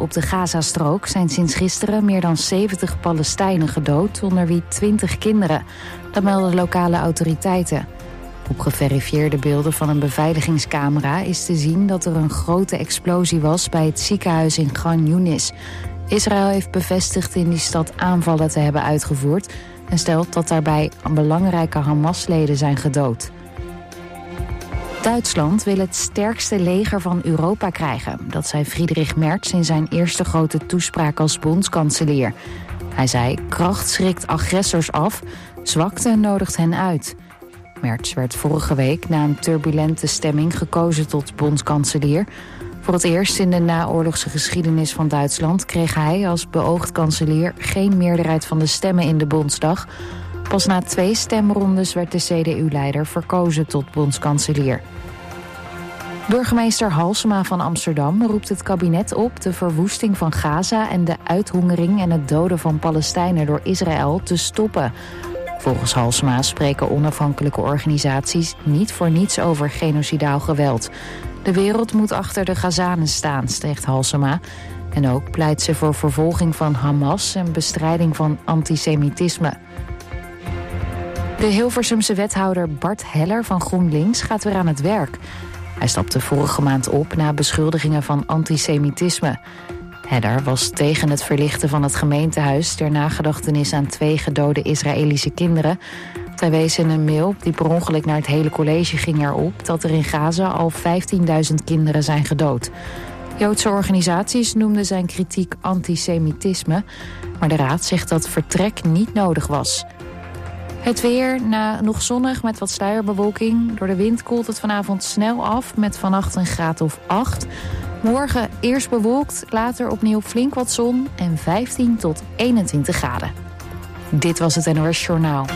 op de Gazastrook zijn sinds gisteren meer dan 70 Palestijnen gedood, onder wie 20 kinderen. Dat melden lokale autoriteiten. Op geverifieerde beelden van een beveiligingscamera is te zien dat er een grote explosie was bij het ziekenhuis in Khan Yunis. Israël heeft bevestigd in die stad aanvallen te hebben uitgevoerd en stelt dat daarbij belangrijke Hamas-leden zijn gedood. Duitsland wil het sterkste leger van Europa krijgen. Dat zei Friedrich Merz in zijn eerste grote toespraak als bondskanselier. Hij zei: kracht schrikt agressors af, zwakte nodigt hen uit. Merz werd vorige week na een turbulente stemming gekozen tot bondskanselier. Voor het eerst in de naoorlogse geschiedenis van Duitsland kreeg hij als beoogd kanselier geen meerderheid van de stemmen in de Bondsdag. Pas na 2 stemrondes werd de CDU-leider verkozen tot bondskanselier. Burgemeester Halsema van Amsterdam roept het kabinet op de verwoesting van Gaza en de uithongering en het doden van Palestijnen door Israël te stoppen. Volgens Halsema spreken onafhankelijke organisaties niet voor niets over genocidaal geweld. De wereld moet achter de Gazanen staan, zegt Halsema. En ook pleit ze voor vervolging van Hamas en bestrijding van antisemitisme. De Hilversumse wethouder Bart Heller van GroenLinks gaat weer aan het werk. Hij stapte vorige maand op na beschuldigingen van antisemitisme. Heller was tegen het verlichten van het gemeentehuis ter nagedachtenis aan 2 gedode Israëlische kinderen. Hij wees in een mail die per ongeluk naar het hele college ging erop dat er in Gaza al 15.000 kinderen zijn gedood. Joodse organisaties noemden zijn kritiek antisemitisme, maar de raad zegt dat vertrek niet nodig was. Het weer, nog zonnig met wat sluierbewolking. Door de wind koelt het vanavond snel af met vannacht een graad of 8. Morgen eerst bewolkt, later opnieuw flink wat zon en 15 tot 21 graden. Dit was het NOS Journaal.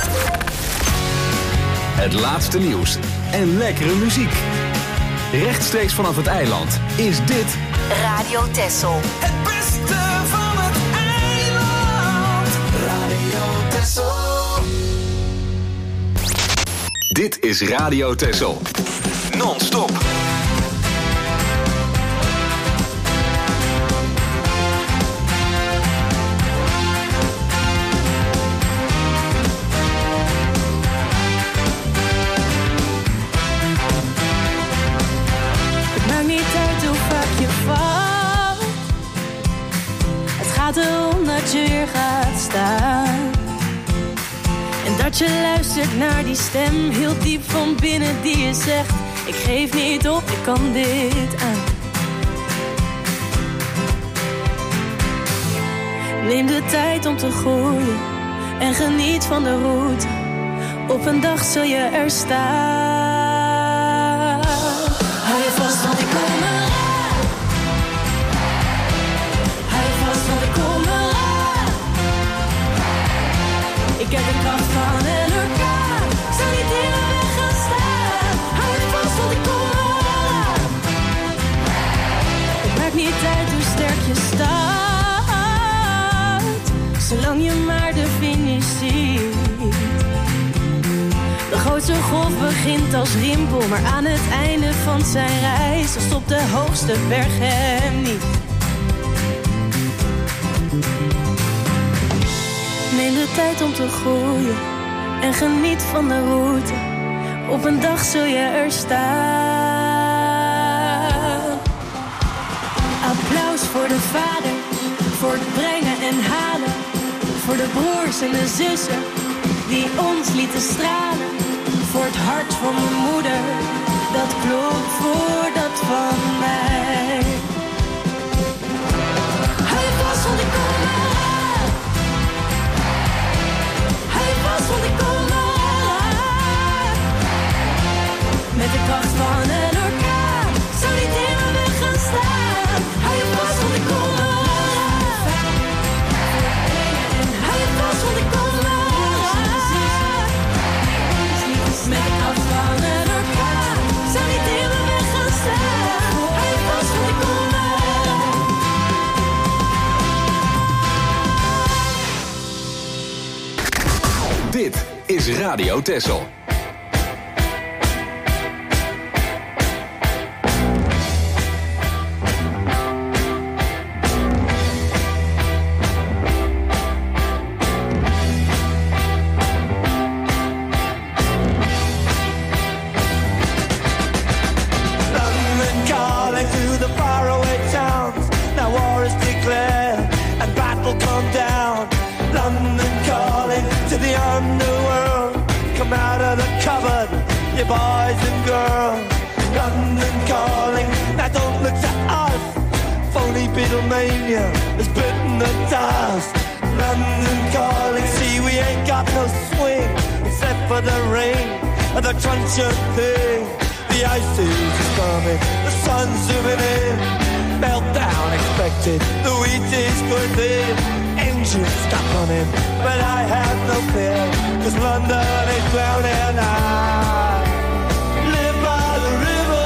Het laatste nieuws en lekkere muziek. Rechtstreeks vanaf het eiland is dit Radio Texel. Het beste van het eiland. Radio Texel. Dit is Radio Texel. Non-stop. Het maakt niet uit hoe vaak je valt. Het gaat erom dat je weer gaat staan. En dat je luistert naar die stem heel diep van binnen die je zegt: ik geef niet op, ik kan dit aan. Neem de tijd om te groeien en geniet van de route. Op een dag zul je er staan. Hou je vast, want ik kom eraan. Hou je vast, want ik kom eraan. Ik heb de kracht van een orkaan. Zal niet in de weg gaan staan. Hou je vast, want ik kom eraan. Het maakt niet uit hoe sterk je staat, zolang je maar de finish ziet. De grootste golf begint als rimpel, maar aan het einde van zijn reis stopt de hoogste berg hem niet. Neem de tijd om te groeien en geniet van de route. Op een dag zul je er staan. Applaus voor de vader, voor het brengen en halen. Voor de broers en de zussen die ons lieten stralen. Voor het hart van mijn moeder, dat klopt voor dat van mij. Hou je vast, want ik kom eraan. Hou je vast, want ik kom eraan. Met de kracht van een orkaan, zal niet in mijn weg gaan staan. Hou je vast, want ik kom eraan. Hou je vast, want ik kom eraan. Met de kracht van een orkaan, zal niet in mijn weg gaan staan. Hou je vast, want ik kom eraan. Dit is Radio Texel. city boys and girls. London calling, now don't look to us. Phony Beatlemania has bitten the dust. London calling, see we ain't got no swing except for the rain and the crunch of thing. The ice age is coming, the sun's zooming in. Meltdown expected, the wheat is going in. Engines stop running, but I have no fear, 'cause London is drowning. I live by the river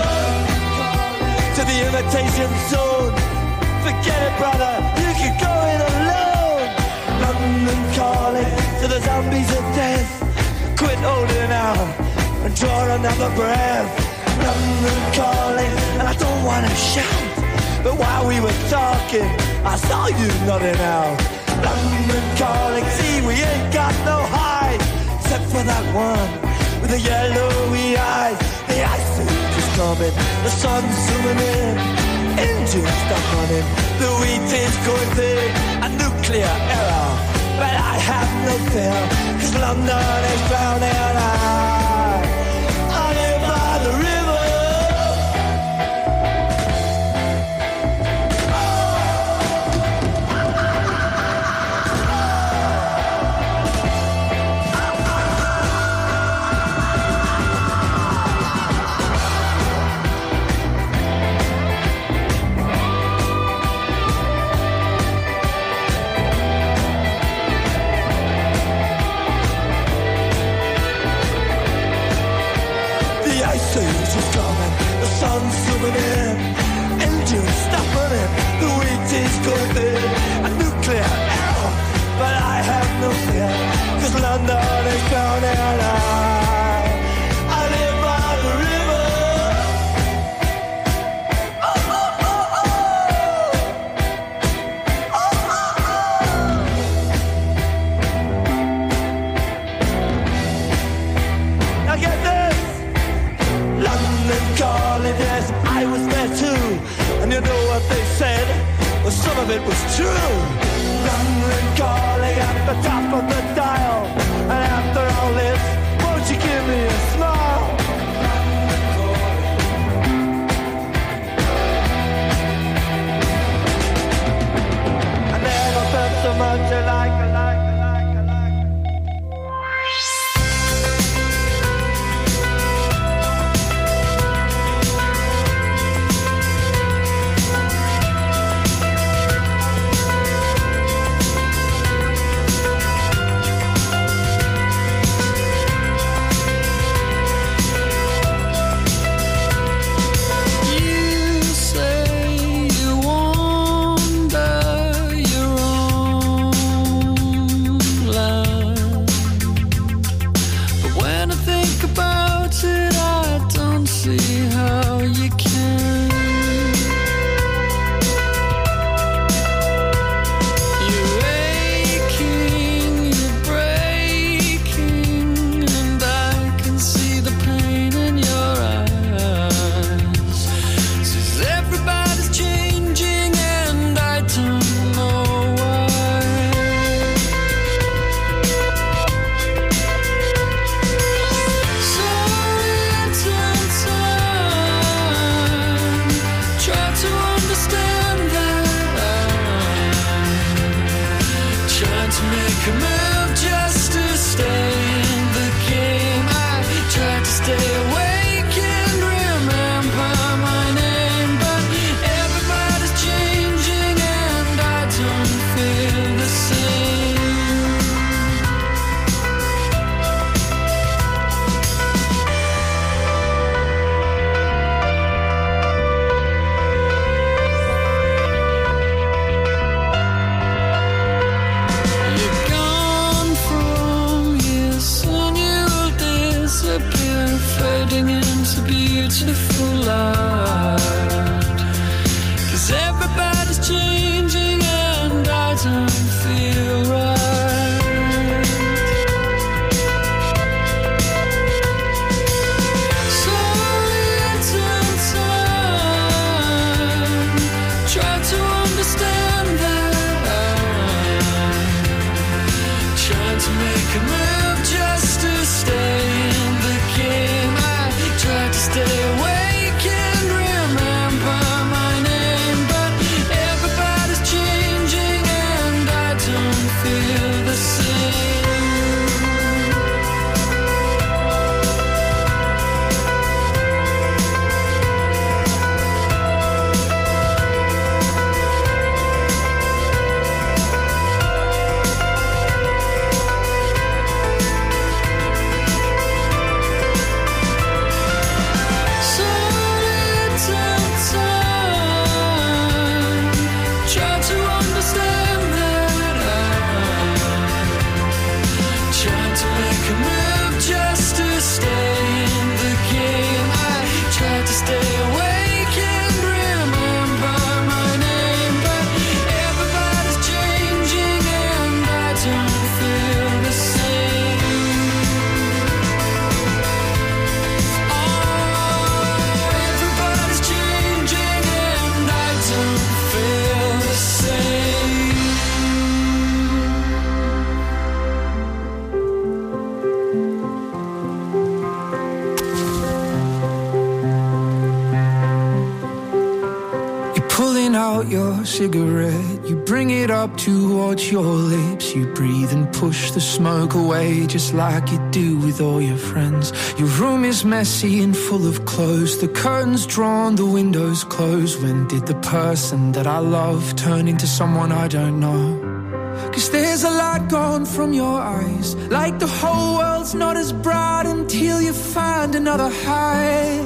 to the imitation zone. Forget it, brother, you can go it alone. London calling to the zombies of death. Quit holding out and draw another breath. London calling, and I don't want to shout, but while we were talking, I saw you nodding out. London calling, see we ain't got no hide, except for that one with the yellowy eyes. The ice age is coming, the sun's zooming in. Engines stop running, the wheat is going big. A nuclear error, but I have no fear, 'cause London is drowning. I live by the river. Sun's zooming in, engines stop running, the wheat is going in. A nuclear error, but I have no fear, 'cause London is drowning. I live by the river. Oh, oh, oh, oh. Oh, oh, oh. Now get this. London calling, yes, I was there too. And you know what they said? Well, some of it was true. London calling at the top of the dial. And after all this, won't you give me a smile? I never felt so much alike. Trying to make a move just to stay in the game. cigarette, you bring it up towards your lips. You breathe and push the smoke away, just like you do with all your friends. Your room is messy and full of clothes, the curtains drawn, the windows closed. When did the person that I love turn into someone I don't know? 'Cause there's a light gone from your eyes, like the whole world's not as bright until you find another high.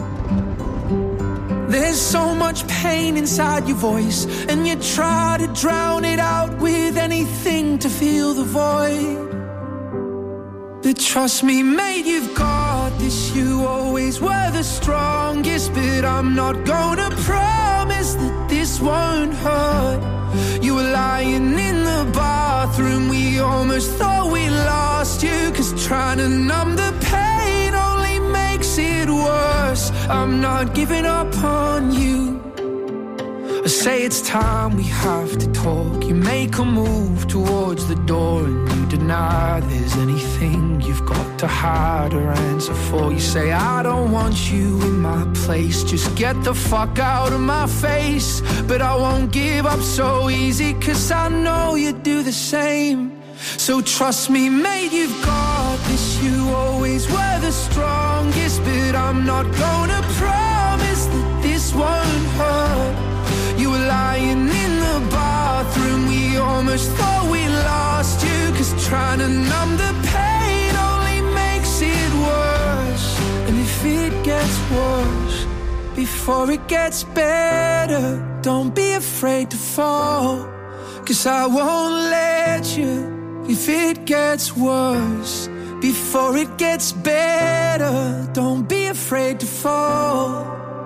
There's so much pain inside your voice, and you try to drown it out with anything to fill the void. But trust me, mate, you've got this. You always were the strongest, but I'm not gonna promise that this won't hurt. You were lying in the bathroom, we almost thought we lost you, 'cause trying to numb the pain only makes it worse. I'm not giving up on you. I say it's time we have to talk. You make a move towards the door and you deny there's anything you've got to hide or answer for. You say, I don't want you in my place, just get the fuck out of my face. But I won't give up so easy, 'cause I know you do the same. So trust me, mate, you've got this. You always were the strongest, but I'm not gonna promise that this won't hurt. You were lying in the bathroom, we almost thought we lost you, 'cause trying to numb the pain only makes it worse. And if it gets worse before it gets better, don't be afraid to fall, 'cause I won't let you. If it gets worse before it gets better, don't be afraid to fall.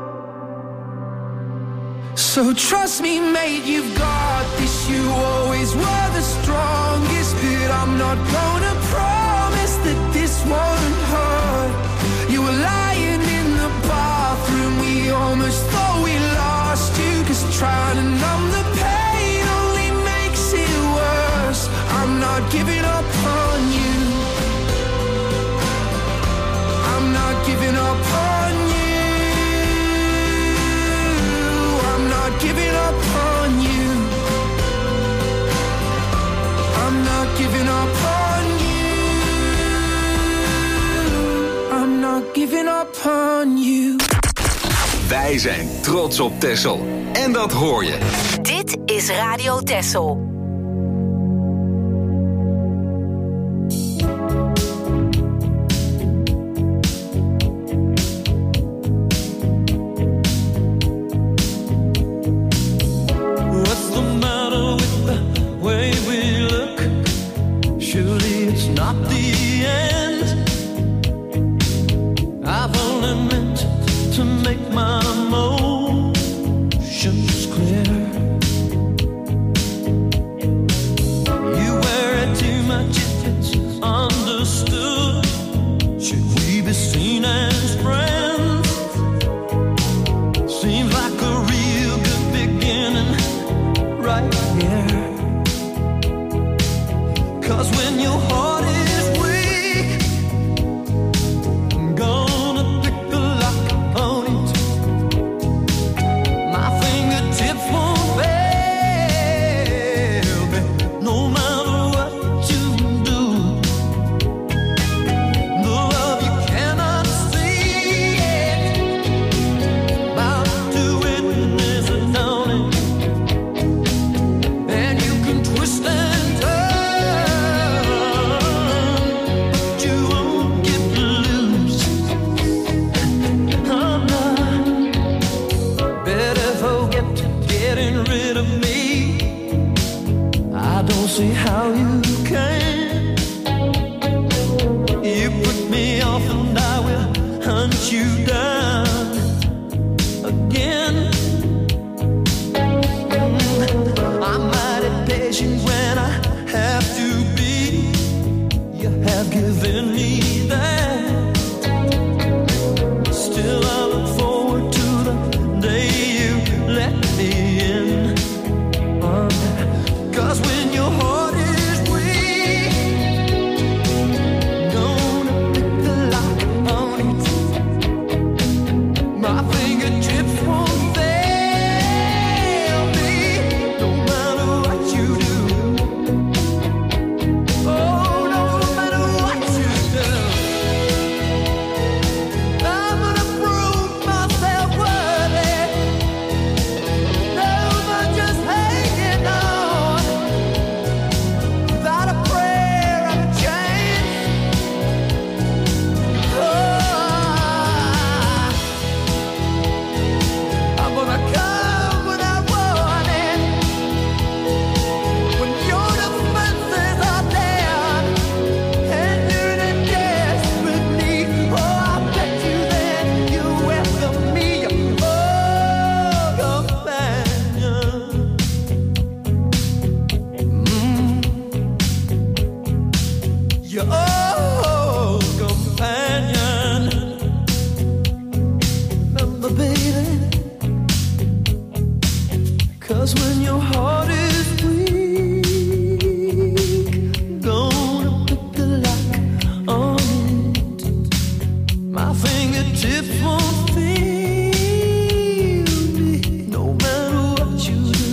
So trust me, mate, you've got this. You always were the strongest, but I'm not gonna promise that this won't hurt. You were lying in the bathroom, we almost thought we lost you, 'cause trying to numb the pain only makes it worse. I'm not giving up on you. I'm not giving up on you. Giving up on you. I'm not giving up on you. I'm not giving up on you. Wij zijn trots op Texel. En dat hoor je. Dit is Radio Texel. When your heart is weak, heart is weak. Gonna put the lock on it. My fingertips won't feel me, no matter what you do.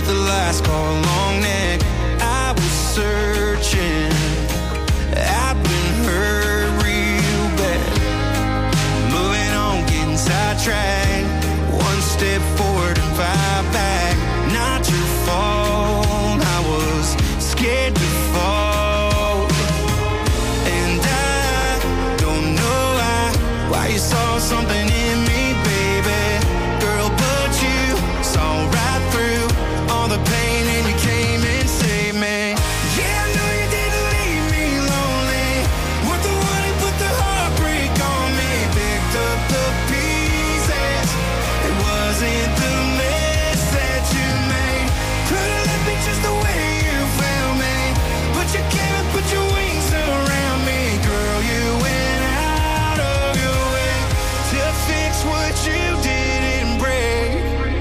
the last call, long neck. I was searching, I've been hurt real bad. Moving on, getting sidetracked. One step forward and 5 back. Not your fault, I was scared to fall. And I don't know why you saw something in me, baby. Girl, but you saw right through all the pain and you came and saved me. Yeah, I know you didn't leave me lonely. Weren't the one who put the heartbreak on me. Picked up the pieces. It wasn't the mess that you made. Could've left me just the way you found me. But you came and put your wings around me. Girl, you went out of your way to fix what you didn't break.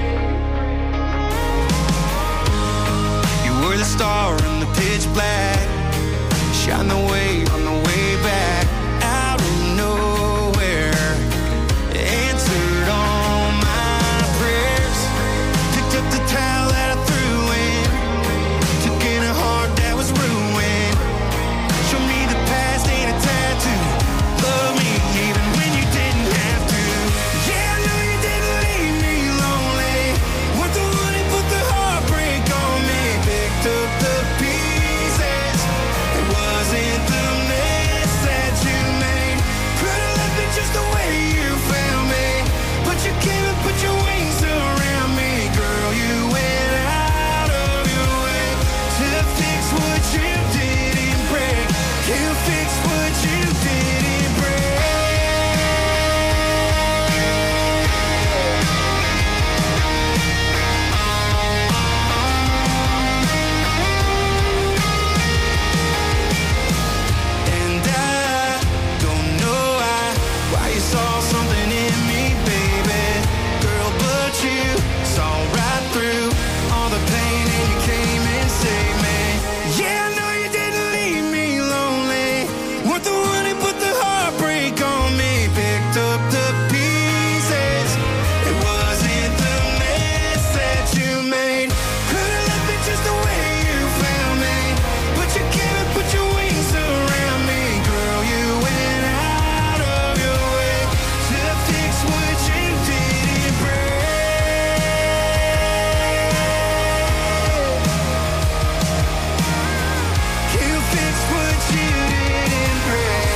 You were the star in the pitch black. Shine the way on the way back. Out of nowhere, answered all my prayers. Picked up the towel that I threw in. Took in a heart that was ruined. Show me the past ain't a tattoo. Love me even when you didn't have to. Yeah, I know you didn't leave me lonely. Weren't the one who put the heartbreak on me. Picked up the pieces. It wasn't the mess that you made. Could've left me just the way you found me. But you came and put your wings around me. Girl, you went out of your way to fix what you didn't break. You fixed what you didn't break. And I don't know why you saw something in me, baby. Girl, but you saw right through all the pain and you came and saved me. Yeah, I know you didn't leave me lonely. Weren't the one who put the heartbreak on me. Picked up the pieces. It wasn't the mess that you made. Could've left me just the way you found me. But you came and put your wings around me. Girl, you went out of your way to fix what you didn't break. You fixed what you didn't break.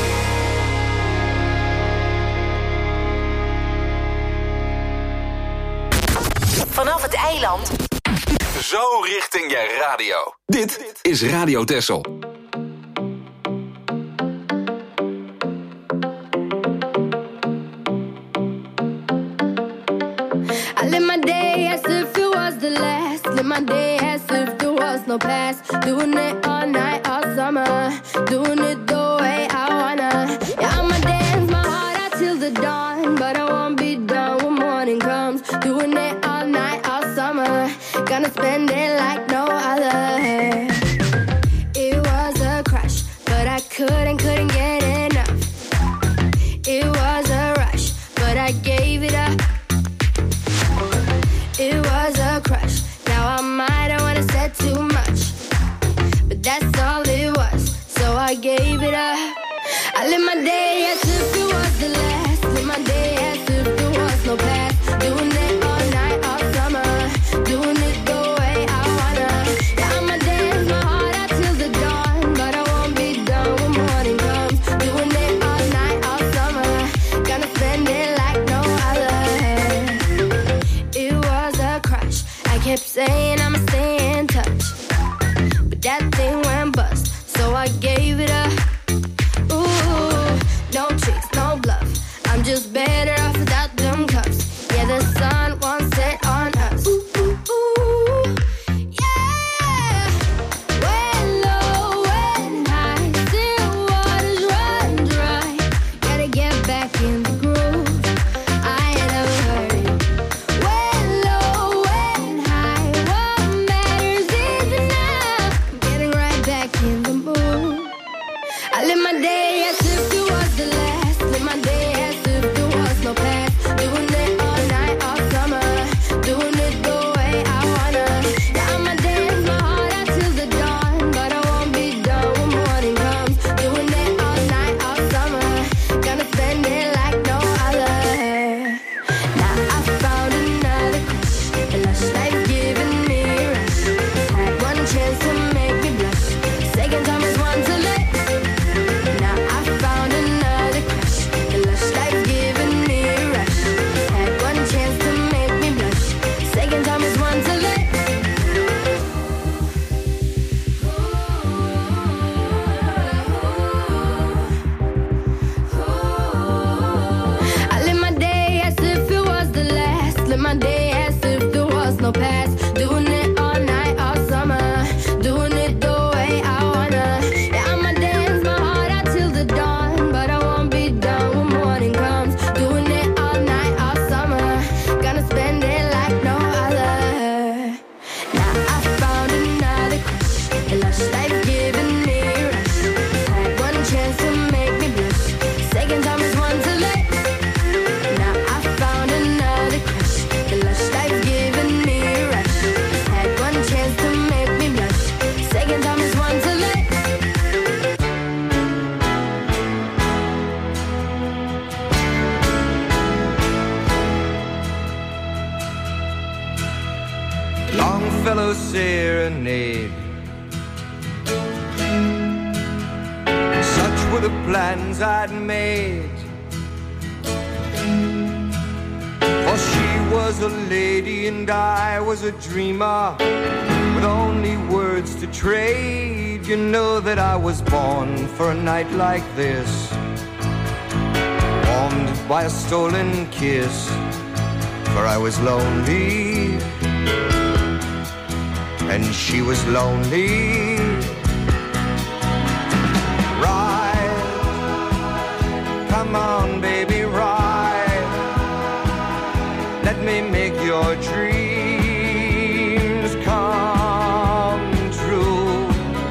Vanaf het eiland Zo richting je radio. Dit is Radio Texel. I live my day as if it was the last. Live my day as if there was no past. Doing it all night, all summer. Doing it the way I wanna. Yeah, I'ma dance my heart out till the dawn. But I won't be done when morning comes. Doing it all night, all summer. Gonna spend it like no other. It was a crush, but I couldn't get enough. It was a rush, but I gave it up. It was a crush. Now I might have wanna said too much, but that's all it was. So I gave it up. I live my day as if it was the last. Live my day as if there was no past. Doing it all night, all summer. Doing it the way I wanna. Yeah, I'ma dance my heart out till the dawn, but I won't be done when morning comes. Doing it all night, all summer. Gonna spend it like no other. It was a crush. I kept saying I'ma stay in touch, but that thing went bust. So I gave it up. Ooh, no tricks, no bluff. I'm just better off without them cups. Yeah, the sun won't set on us. Ooh, ooh, ooh. Yeah. When low, when high, still waters run dry. Gotta get back in the groove. I ain't never heard it. When low, when high, whoa, past. Doing it all night, all summer. Doing it the way I wanna. Yeah, I'ma dance my heart out till the dawn, but I won't be done when morning comes. Doing it all night, all summer. Gonna spend it like no other. Now I found another crush. A lush life giving me a rush. Had one chance to make me blush. Second time is one too late. Now I found another crush. The lush life giving me a rush. Had one chance to make me blush. Second time is one too late. Longfellow serenade. Such were the plans I'd made. For she was a lady and I was a dreamer, with only words to trade. You know that I was born for a night like this, warmed by a stolen kiss. For I was lonely and she was lonely. Ride, come on baby, ride. Let me make your dreams come true.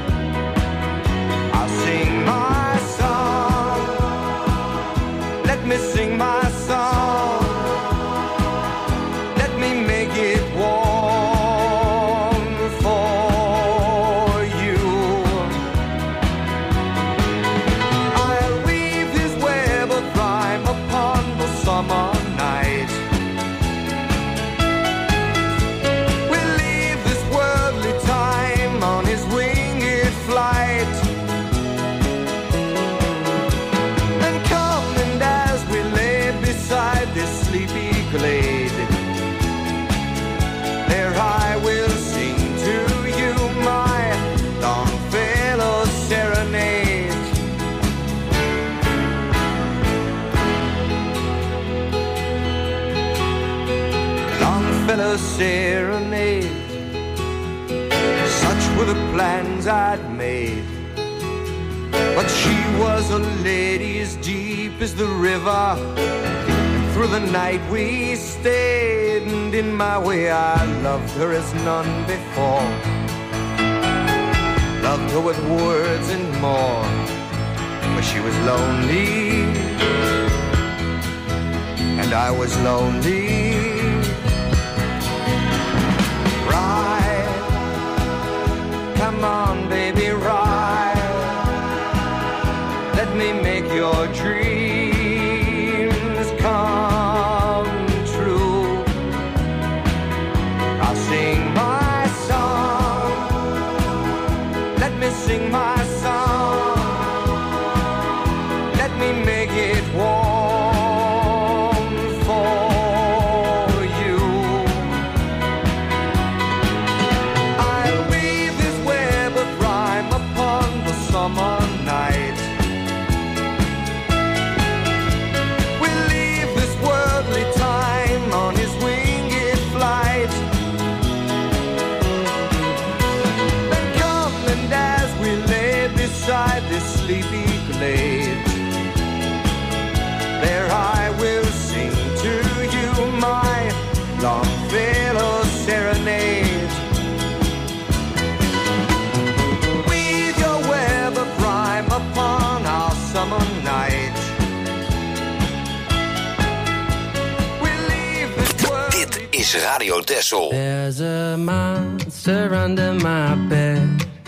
I'll sing my song, let me sing my song. Let me make it warm for you. I'll weave this web of rhyme upon the summer night. We'll leave this worldly time on his winged flight. And come, and as we lay beside this sleepy glade, there I will sing to you my Longfellow serenade. Longfellow serenade. Such were the plans I'd made. But she was a lady as deep as the river. Through the night we stayed, and in my way I loved her as none before. Loved her with words and more, for she was lonely and I was lonely. Ride, come on baby, ride. Let me make your dreams come true. I'll sing my song, let me sing my song. Let me make it warm for you. I'll weave this web of rhyme upon the summer night. We'll leave this worldly time on his winged flight. Then come, and as we lay beside this sleepy glade, there I will sing to you my Longfellow serenade. Weave your web of rhyme upon our summer night. We'll leave this world. Dit is Radio Texel. There's a monster under my bed.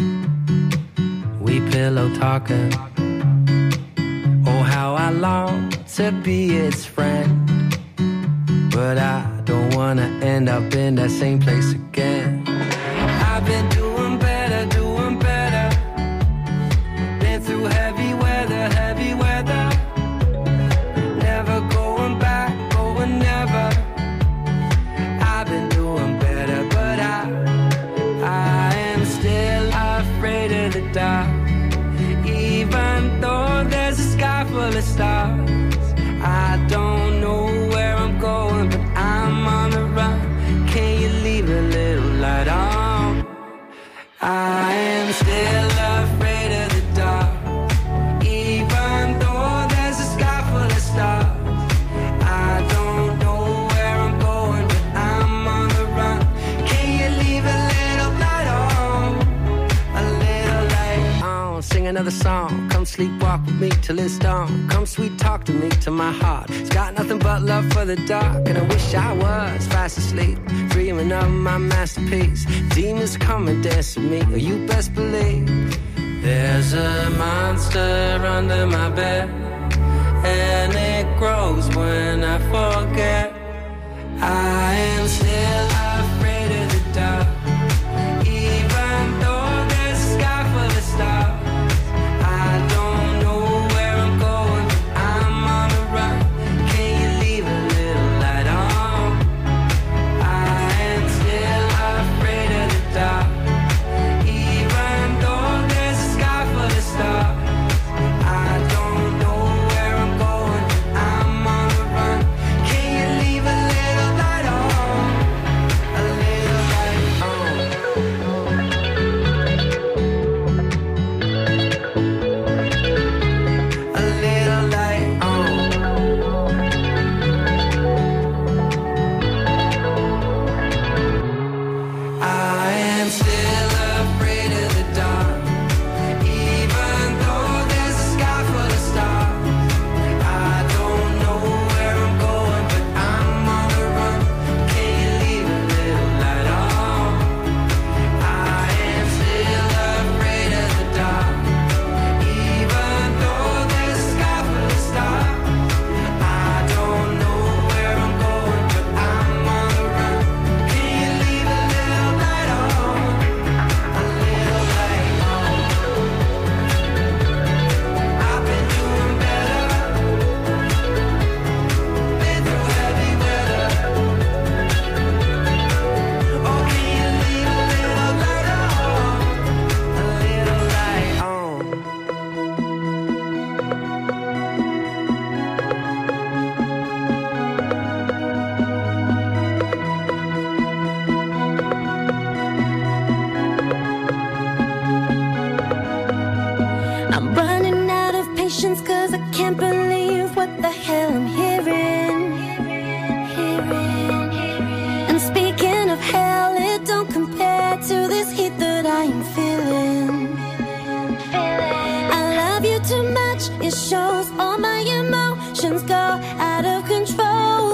We pillow talking. Oh, how I long to be its friend. But I don't wanna end up in that same place again. I've been doing better, doing better. Been through heavy weather, heavy weather. Never going back, going never. I've been doing better, but I am still afraid of the dark. Even though there's a sky full of stars, I don't know where I'm going, but I'm on the run. Can you leave a light on. I am still afraid of the dark, even though there's a sky full of stars. I don't know where I'm going, but I'm on the run. Can you leave a little light on? A little light on. Sing another song. Come sleepwalk with me till it's dawn. Come sweet talk to me till my heart. It's got nothing but love for the dark. And I wish I was fast asleep, dreaming of my masterpiece. Demons come and dance with me, or you best believe there's a monster under my bed, and it grows when I forget. I am still afraid of the dark, even though there's a sky full of stars. I don't know where I'm going, but I'm on the run. Can you leave a little light on? I am still afraid of the dark, even though there's a sky full of stars. I don't know where I'm going, but I'm on the run. Can you leave a little light on? A little light on. A little light on. I am still afraid of the dark, even though there's a sky full of stars. I don't know where I'm going, but I'm on the run. Can you leave a little light on? I am still afraid of the dark, even though there's a sky full of stars. I don't know where I'm going, but I'm on the run. Can you leave a little light on? A little light on. I've been doing better, been through heavy weather. Oh, can you leave a little light on? A little light on. I'm running out of patience 'cause I can't believe what the hell I'm hearing. And speaking of hell, it don't compare to this heat that I am feeling. I love you too much, it shows all my emotions go out of control.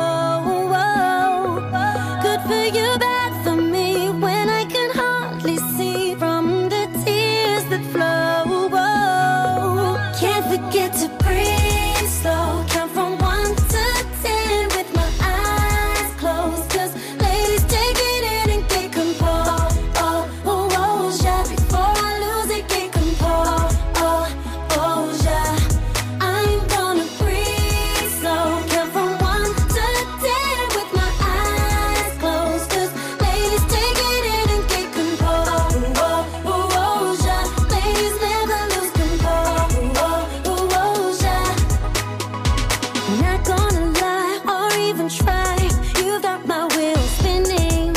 Good for you, bad for me, when I can hardly see from the tears that flow. Can't forget to breathe slow, count from 1 to 10 with my eyes closed. 'Cause ladies, take it in and get composed. Yeah, before I lose it, get composed. Yeah, I'm gonna breathe slow, count from 1 to 10 with my eyes closed. 'Cause ladies, take it in and get composed. Yeah, ladies never lose composed. Yeah, not gonna lie or even try, you've got my wheels spinning.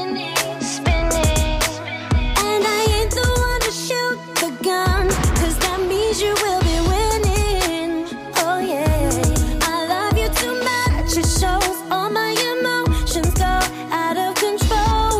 And I ain't the one to shoot the gun, 'cause that means you will be winning. Oh yeah, I love you too much, it shows all my emotions go out of control.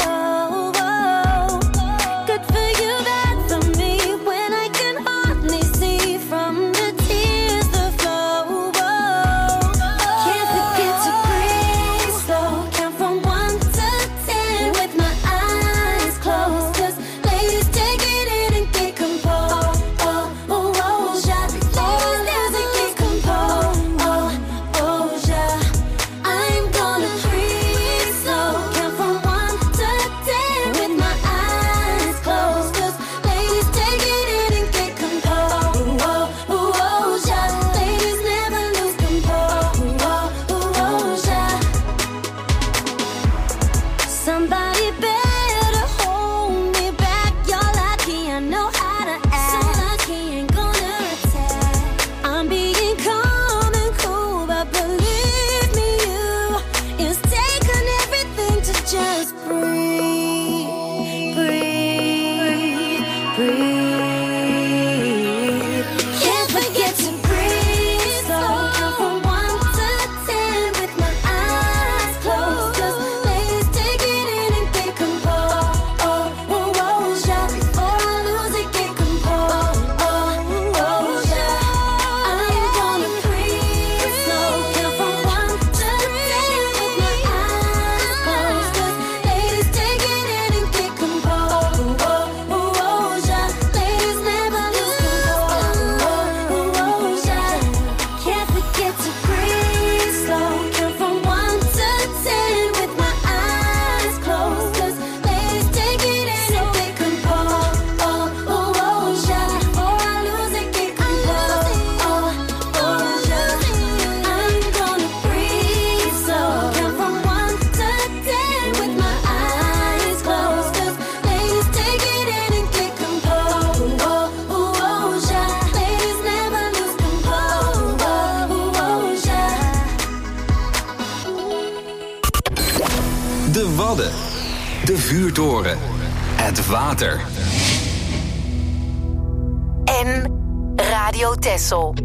Good for you, bad for me, when I can hardly see from the tears that flow. Can't forget to breathe slow, count from 1 to 10 with my eyes closed. 'Cause ladies, take it in and get composed. Yeah, ladies never get composed. Yeah, I'm gonna breathe slow, count from 1 to 10 with my eyes closed. 'Cause ladies, take it in and get composed. Yeah, ladies never lose composed. Yeah, somebody better hold me back. You're lucky I know how to act. So lucky ain't gonna attack. I'm being calm and cool, but believe me, you, it's taken everything to just breathe. Wadden. De vuurtoren. Het water. En Radio Texel.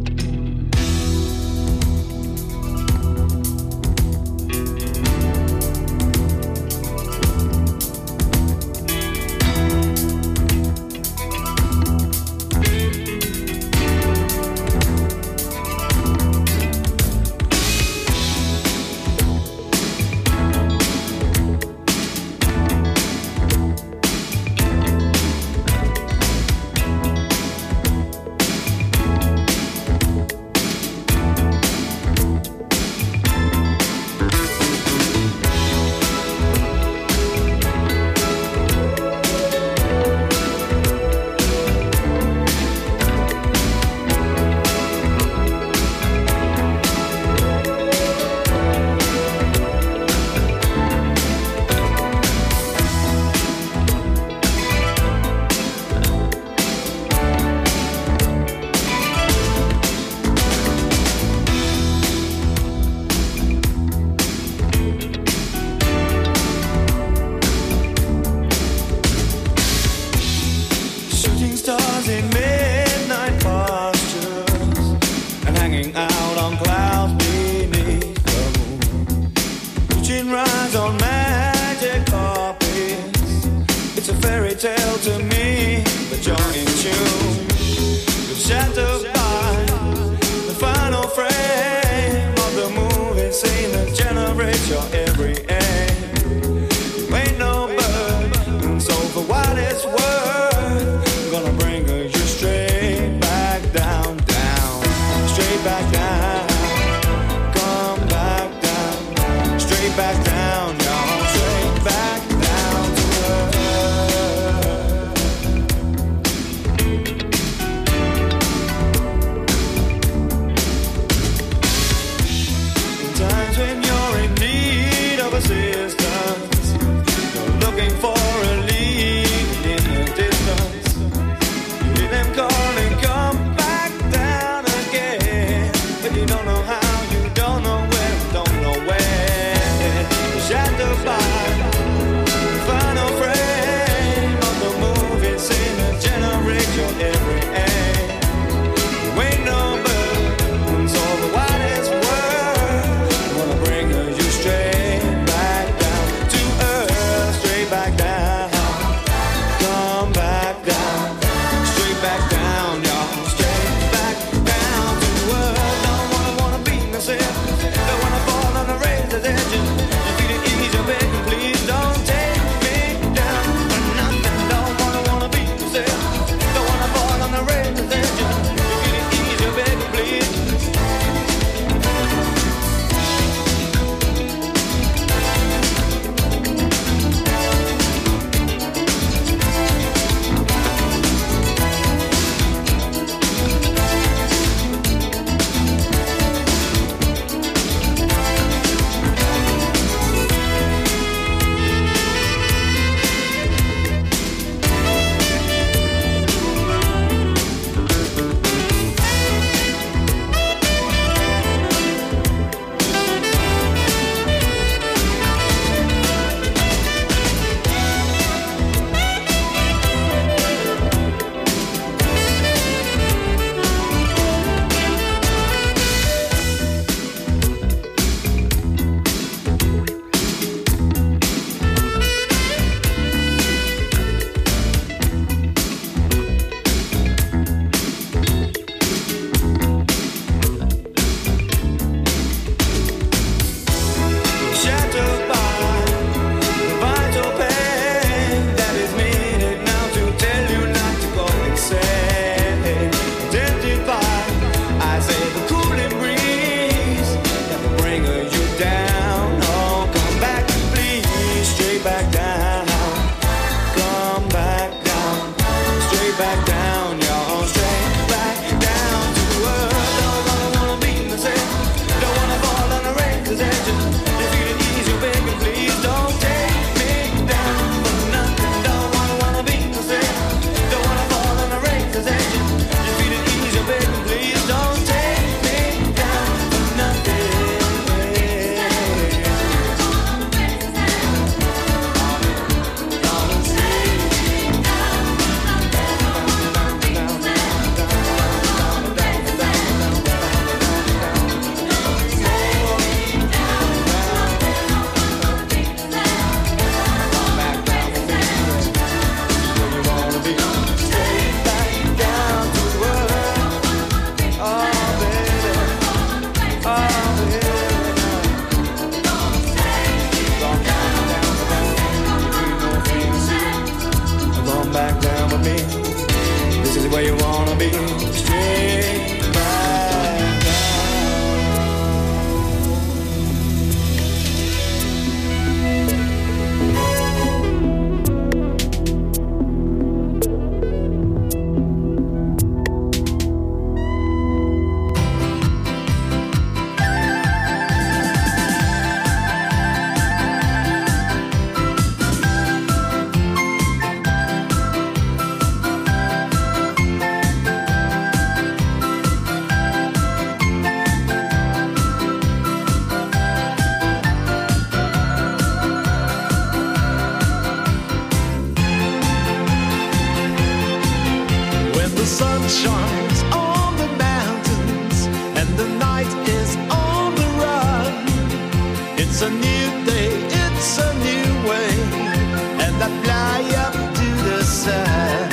shines on the mountains and the night is on the run. It's a new day, it's a new way, and I fly up to the sun.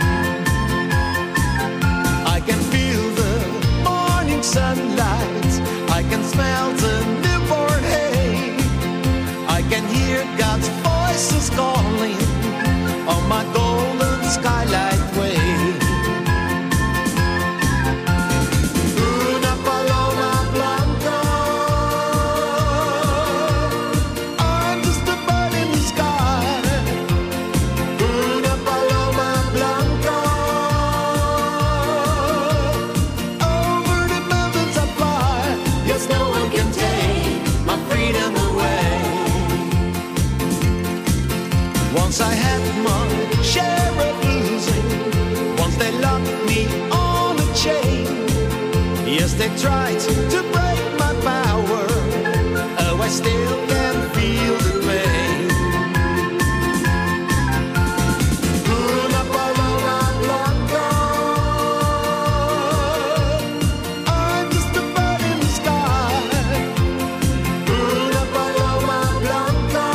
I can feel the morning sunlight, I can smell the newborn hay, I can hear God's voices calling on my golden skylight way. Una paloma blanca, I'm just a bird in the sky. Una paloma blanca, over the mountains I fly. Yes, no one can take my freedom away. Once I had my share of losing, once they locked me on a chain. Yes, they tried to break my power, oh, I still can feel the pain. Una paloma blanca, I'm just a bird in the sky. Una paloma blanca,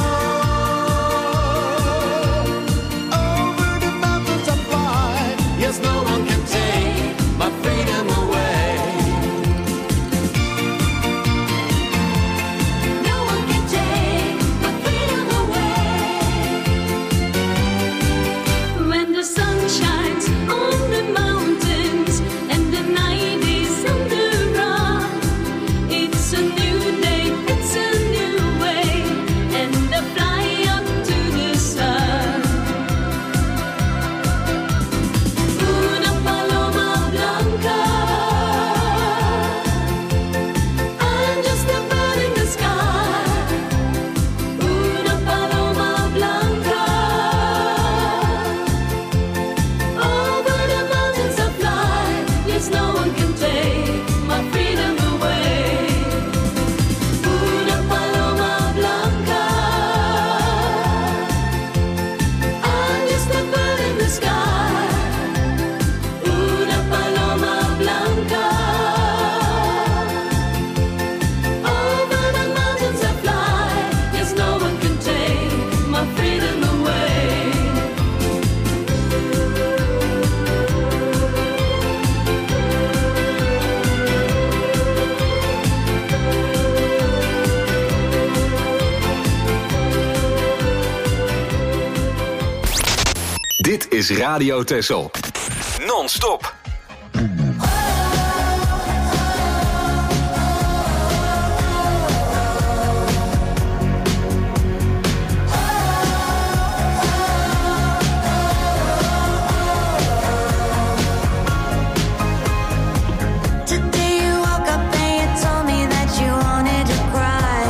over the mountains I fly. Yes, no one can take my freedom away. No one can take my freedom away. When the sun shines on the mountains and the night is on the run, it's a new day, it's a new way, and I fly up to the sun. Una paloma blanca, I'm just a bird in the sky. Una paloma blanca, over the mountains I fly. Yes, no one can take my freedom away. Una paloma blanca, I'm just a bird in the sky. Una paloma blanca, over the mountains I fly. Yes, no one can take my freedom away. Dit is Radio Texel. Non-stop. Today you woke up and you told me that you wanted to cry.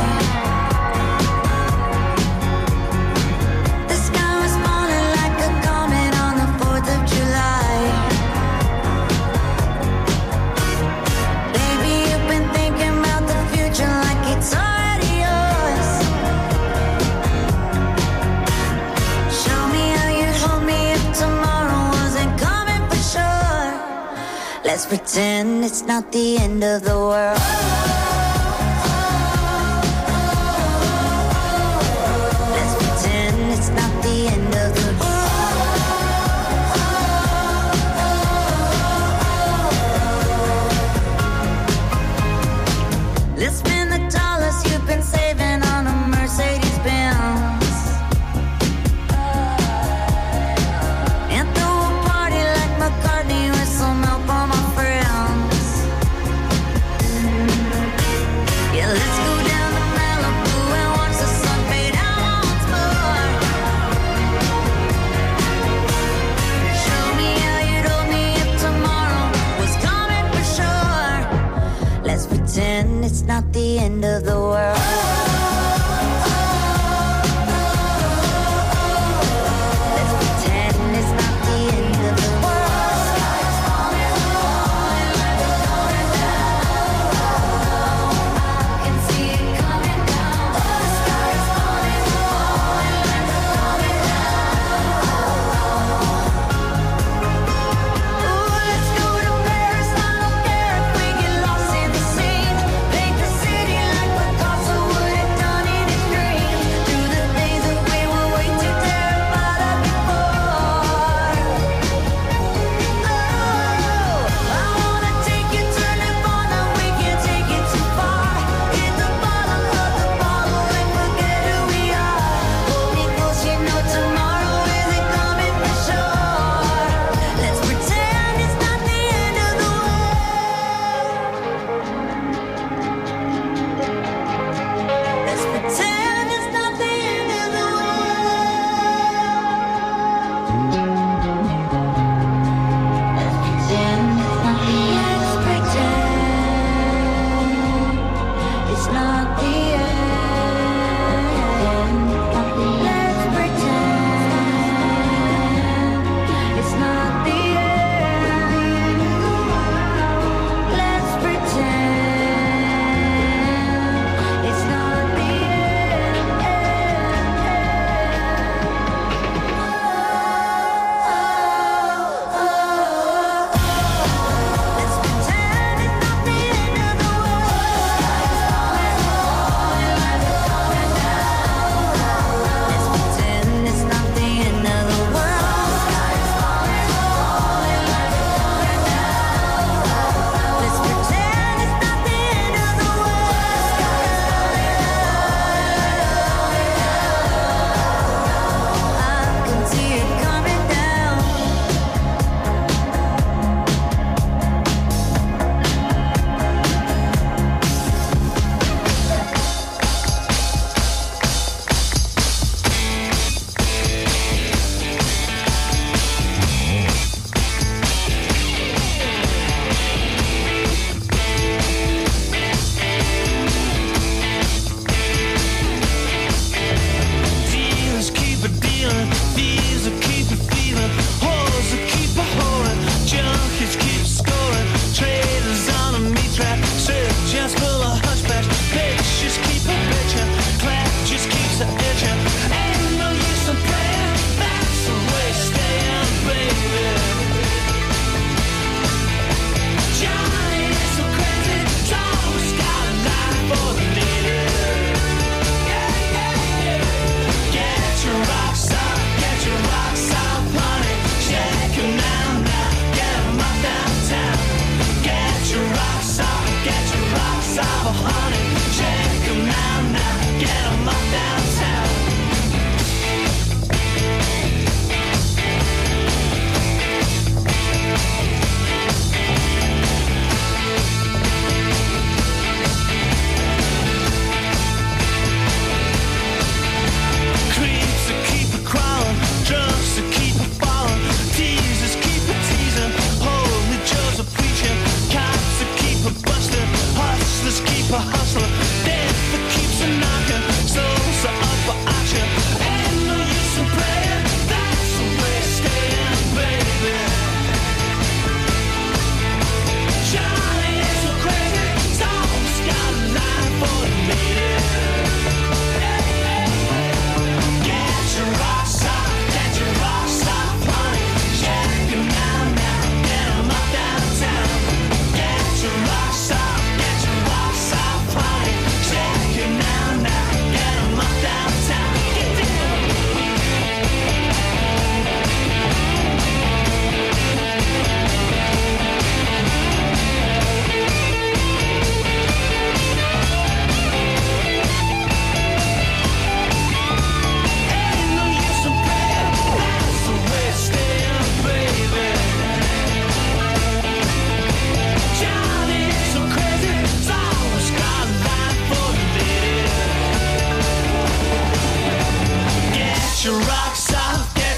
The sky was falling like a comet on the 4th of July. Baby, you've been thinking about the future like it's already yours. Show me how you'd hold me if tomorrow wasn't coming for sure. Let's pretend it's not the end of the world. Let's pretend it's not the end of the world. Let's spend the dollars you've been saving on a Mercedes Benz. And throw a party like McCartney with some help on my friends. Yeah, let's go down to Malibu and watch the sun fade out once more. Show me how you'd hold me if tomorrow was coming for sure. Let's pretend it's not the end of the world. Let's pretend it's not the end of the world. Sky's falling low, coming down. I can see it coming down. The sky's falling low, coming down. Ooh, let's go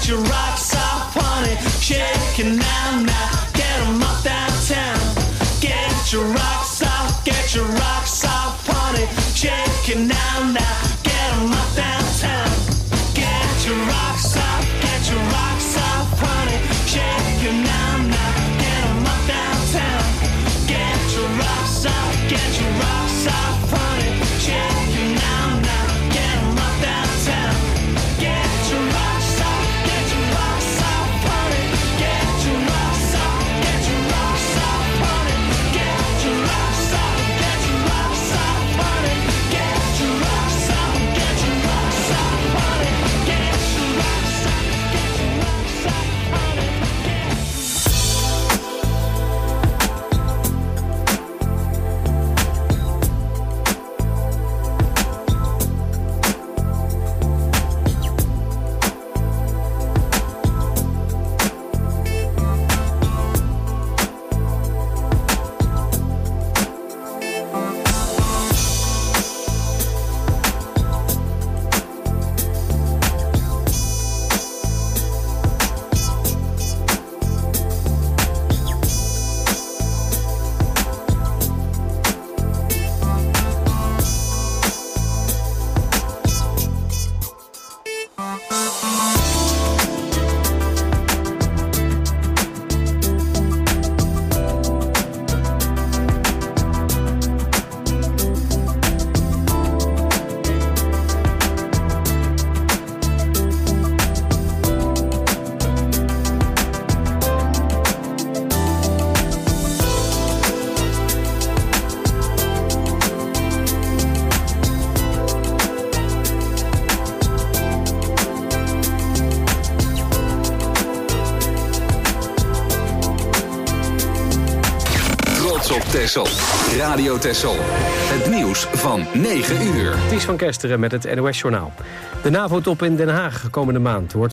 Get your rocks off, honey. Shaking now, get 'em up downtown. Get your rocks off, get your rocks off, honey. Shaking now, get 'em up downtown. Get your rocks off, get your rocks off, honey. Shaking now, get 'em up downtown. Get your rocks off, get your rocks off, honey. Shaking now, get 'em up downtown. Get your rocks off, get your rocks off, honey. Get your rocks off, get your rocks off, honey. Get your rocks off, get your rocks off, honey. Get your rocks off, get your rocks off, honey. Get your rocks off, get your rocks off, honey. Texel. Radio Texel. Het nieuws van 9 uur. Ties van Kesteren met het NOS-journaal. De NAVO-top in Den Haag komende maand wordt